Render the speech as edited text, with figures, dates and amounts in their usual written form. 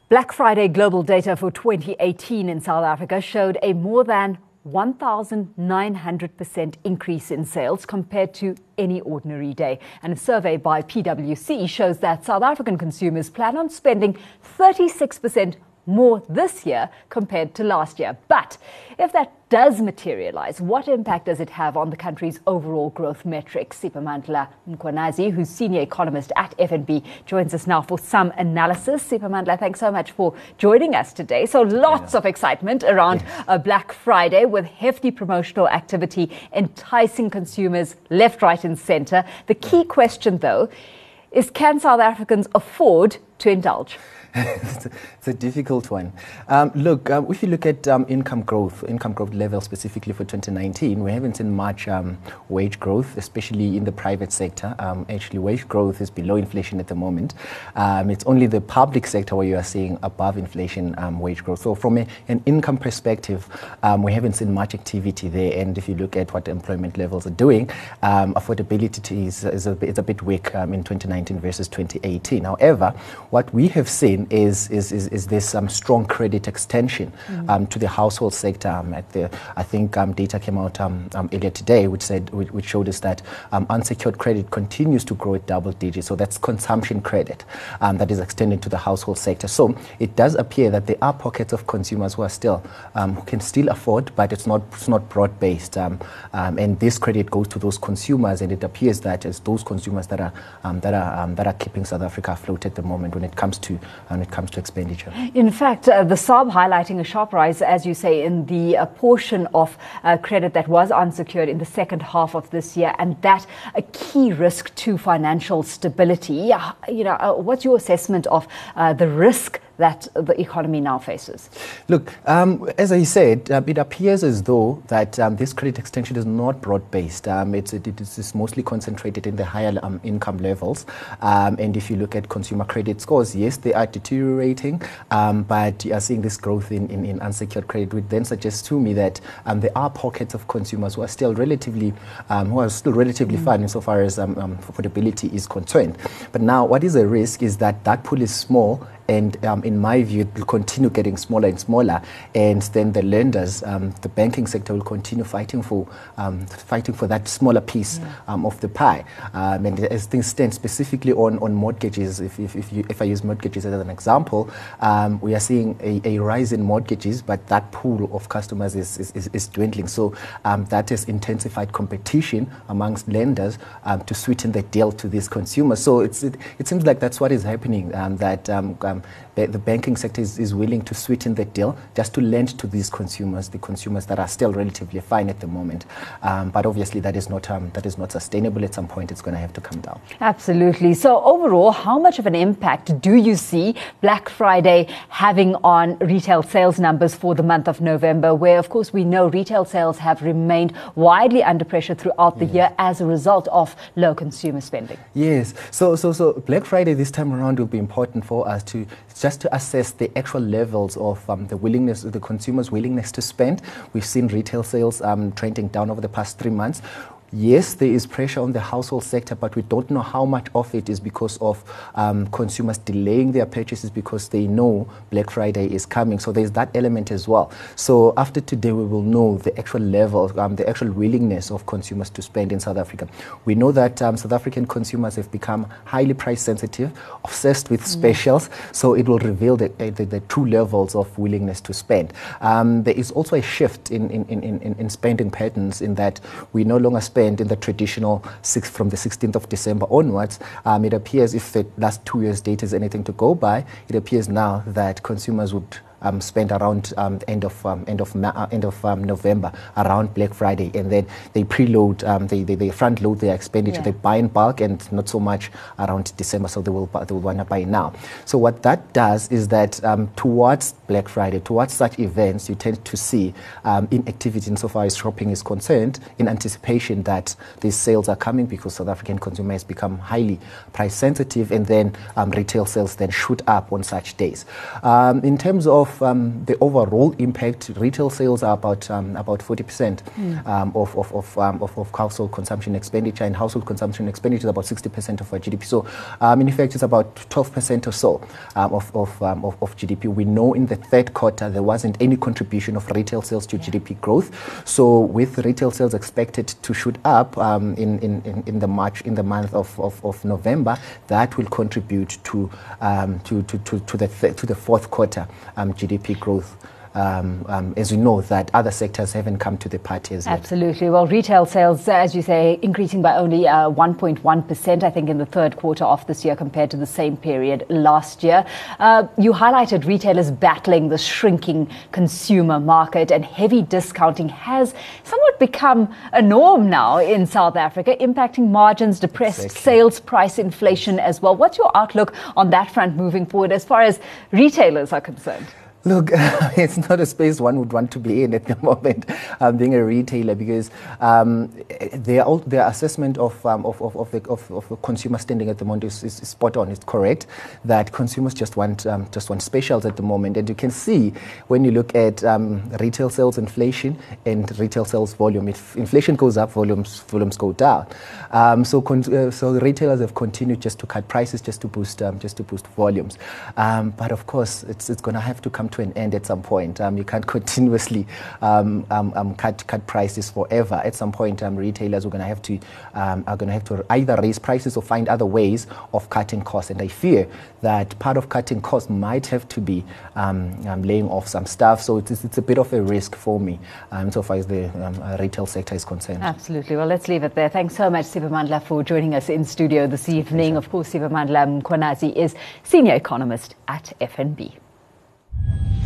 Black Friday global data for 2018 in South Africa showed a more than 1,900% increase in sales compared to any ordinary day. And a survey by PwC shows that South African consumers plan on spending 36% more this year compared to last year. But if that does materialize, what impact does it have on the country's overall growth metrics? Siphamandla Mkhwanazi, who's senior economist at FNB, joins us now for some analysis. Siphamandla, thanks so much for joining us today. So lots of excitement around Black Friday with hefty promotional activity enticing consumers left, right and centre. The key question, though, is can South Africans afford to indulge? It's a difficult one. If you look at income growth levels specifically for 2019, we haven't seen much wage growth, especially in the private sector. Actually, wage growth is below inflation at the moment. It's only the public sector where you are seeing above inflation wage growth. So from an income perspective, we haven't seen much activity there. And if you look at what employment levels are doing, affordability is a bit weak in 2019 versus 2018. However, what we have seen is this strong credit extension to the household sector. I think data came out earlier today which showed us that unsecured credit continues to grow at double digits. So that's consumption credit that is extended to the household sector. So it does appear that there are pockets of consumers who are still who can still afford, but it's not broad based. And this credit goes to those consumers, and it appears that it's those consumers that are keeping South Africa afloat at the moment when it comes to expenditure. In fact, the SARB highlighting a sharp rise, as you say, in the portion of credit that was unsecured in the second half of this year, and that a key risk to financial stability. What's your assessment of the risk that the economy now faces? Look, as I said, it appears as though that this credit extension is not broad-based. It's mostly concentrated in the higher income levels. And if you look at consumer credit scores, yes, they are deteriorating, but you are seeing this growth in unsecured credit, which then suggests to me that there are pockets of consumers who are still relatively fine insofar as affordability is concerned. But now, what is a risk is that pool is small. And in my view, it will continue getting smaller and smaller, and then the lenders, the banking sector, will continue fighting for that smaller piece of the pie. And as things stand, specifically on mortgages, if I use mortgages as an example, we are seeing a rise in mortgages, but that pool of customers is dwindling. So that has intensified competition amongst lenders to sweeten the deal to these consumers. So it seems like that's what is happening. The banking sector is willing to sweeten the deal just to lend to these consumers, the consumers that are still relatively fine at the moment. But obviously that is not sustainable. At some point, it's going to have to come down. Absolutely. So overall, how much of an impact do you see Black Friday having on retail sales numbers for the month of November, where, of course, we know retail sales have remained widely under pressure throughout the year as a result of low consumer spending? Yes. So Black Friday this time around will be important for us just to assess the actual levels of the consumers' willingness to spend. We've seen retail sales trending down over the past 3 months. Yes, there is pressure on the household sector, but we don't know how much of it is because of consumers delaying their purchases because they know Black Friday is coming. So there's that element as well. So after today, we will know the actual level, the actual willingness of consumers to spend in South Africa. We know that South African consumers have become highly price sensitive, obsessed with specials. So it will reveal the true levels of willingness to spend. There is also a shift in spending patterns in that we no longer spend in the traditional from the 16th of December onwards. It appears, if the last 2 years' data is anything to go by, it appears now that consumers would spend around end of November, around Black Friday, and then they preload, they front load their expenditure. They buy in bulk and not so much around December, so they will want to buy now. So what that does is that towards Black Friday, towards such events, you tend to see inactivity insofar as shopping is concerned, in anticipation that these sales are coming, because South African consumers become highly price sensitive, and then retail sales then shoot up on such days. In terms of of the overall impact, retail sales are about 40% of household consumption expenditure, and household consumption expenditure is about 60% of our GDP. So, in effect, it's about 12% or so of GDP. We know in the third quarter there wasn't any contribution of retail sales to GDP growth. So, with retail sales expected to shoot up in the month of November, that will contribute to the fourth quarter GDP growth. As you know, that other sectors haven't come to the party as yet. Absolutely. Well, retail sales, as you say, increasing by only 1.1%, I think, in the third quarter of this year compared to the same period last year. You highlighted retailers battling the shrinking consumer market, and heavy discounting has somewhat become a norm now in South Africa, impacting margins, depressed sales price inflation as well. What's your outlook on that front moving forward as far as retailers are concerned? Look, it's not a space one would want to be in at the moment, being a retailer, because their assessment of the consumer standing at the moment is spot on. It's correct that consumers just want specials at the moment, and you can see when you look at retail sales inflation and retail sales volume. If inflation goes up, volumes go down. So the retailers have continued just to cut prices, just to boost volumes. But of course, it's going to have to come to an end at some point. You can't continuously cut prices forever. At some point, retailers are going to have to either raise prices or find other ways of cutting costs. And I fear that part of cutting costs might have to be laying off some staff. So it's a bit of a risk for me, so far as the retail sector is concerned. Absolutely. Well, let's leave it there. Thanks so much, Sibamandla, for joining us in studio this evening. Of course, Sibamandla Mkhwanazi is Senior Economist at FNB.